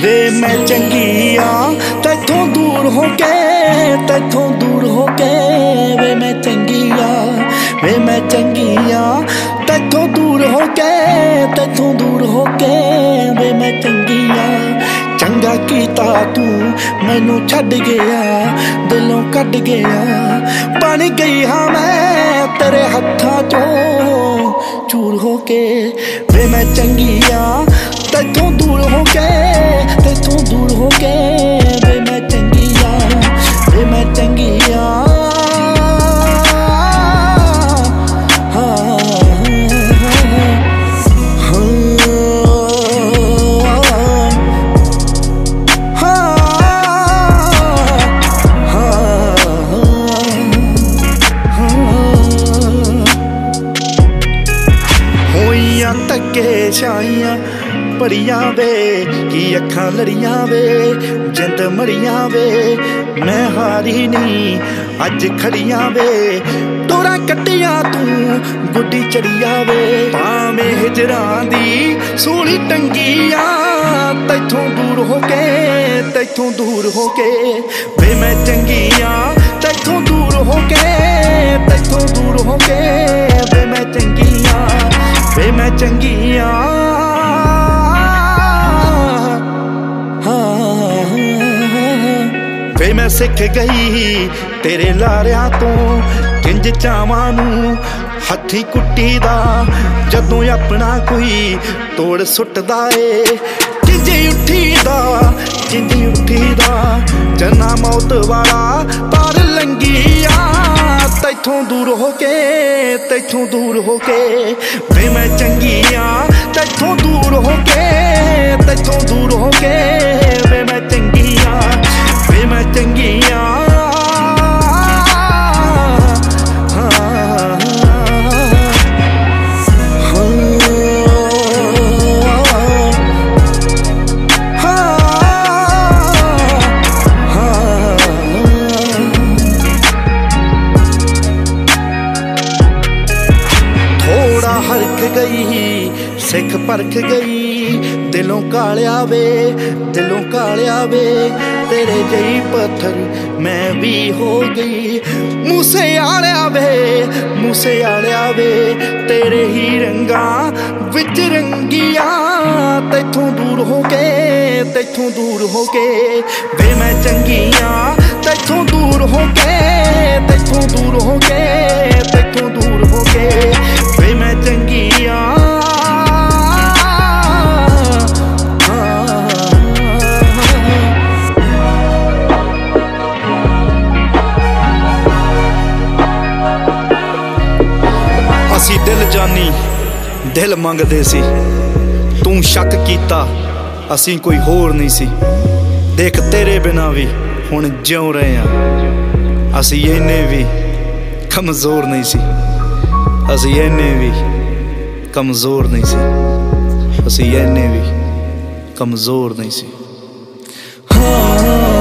वे मैं चंगी आ तैथों दूर हो के, तैथों दूर हो के। वे मैं चंगी आ, वे मैं चंगी आ तैथों दूर हो के, तैथों दूर हो के। वे मैं चंगी आ चंगा कीता तू मैनू छड्ड गया, दिलों कड्ड गया। बन गई हाँ मैं तेरे हत्थां चों चूर हो के। वे मैं चंगी आ तैथों दूर हो के, तैथों दूर हो के। वे मैं चंगी आ, वे मैं चंगी आ। धक्के छाइयां बड़ियां वे की अखां लड़ियां वे, जिंद मड़ियां वे। मैं हारी नहीं अज खड़ियां वे, डोरा कट्टियां तू गुड्डी चढ़िया वे। भावें हिजरां दी सूली टंगियां तैथों दूर हो के, तैथों दूर हो के। वे मैं चंगी आ तैथों दूर हो के, तैथों दूर हो के। वे मैं चंगी आ, वे मैं चंगी आ। वे मैं सिख गई तेरे लारियां तो किंज चावां नूं हत्थी कुट्टी दा। जदों अपना कोई तोड़ सुटदा ए किंज उठी दा, किंज उठी दा। जना मौत वाला पार लंघिया तैथों दूर हो के, तैथों दूर हो के। वे मैं चंगी आ तैथों दूर हो के, तैथों दूर हो के। वे मैं चंगी आ, वे मैं चंगी आ। हरख गई सिख परख गई, दिलों कालिया वे, दिलों कालिया वे। तेरे जई पत्थर मैं भी हो गई मूसे आलिया वे, मूसे आलिया वे। तेरे ही रंगा विच रंगिया तैथों दूर हो के, तैथों दूर हो के। वे मैं चंगी आ तैथों दूर हो के, तैथों दूर हो के, तैथों दूर हो के। वे मैं चंगी आ। असी दिल जानी दिल मंगदे सी, तू शक कीता असी कोई होर नहीं सी। देख तेरे बिना भी हुण जिउं रहे आ, असी इन्ने भी कमज़ोर नहीं सी। असी इन्ने भी कमज़ोर नहीं सी, असी इन्ने भी कमज़ोर नहीं सी। हाँ